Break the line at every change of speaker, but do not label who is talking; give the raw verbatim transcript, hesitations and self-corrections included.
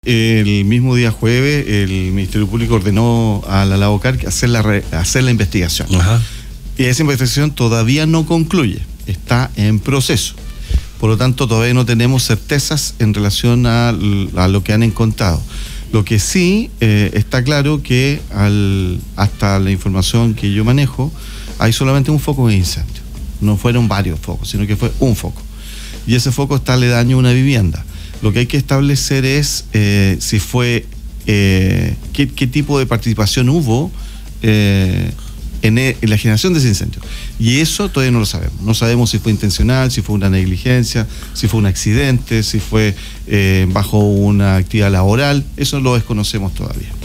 El mismo día jueves, el Ministerio Público ordenó a la Laucar hacer la, re, hacer la investigación.
Ajá.
Y esa investigación todavía no concluye, está en proceso. Por lo tanto, todavía no tenemos certezas en relación a, a lo que han encontrado. Lo que sí eh, está claro que al, hasta la información que yo manejo, hay solamente un foco de incendio. No fueron varios focos, sino que fue un foco. Y ese foco está aledaño a una vivienda. Lo que hay que establecer es eh, si fue, eh, qué, qué tipo de participación hubo eh, en, en la generación de ese incendio. Y eso todavía no lo sabemos. No sabemos si fue intencional, si fue una negligencia, si fue un accidente, si fue eh, bajo una actividad laboral. Eso lo desconocemos todavía.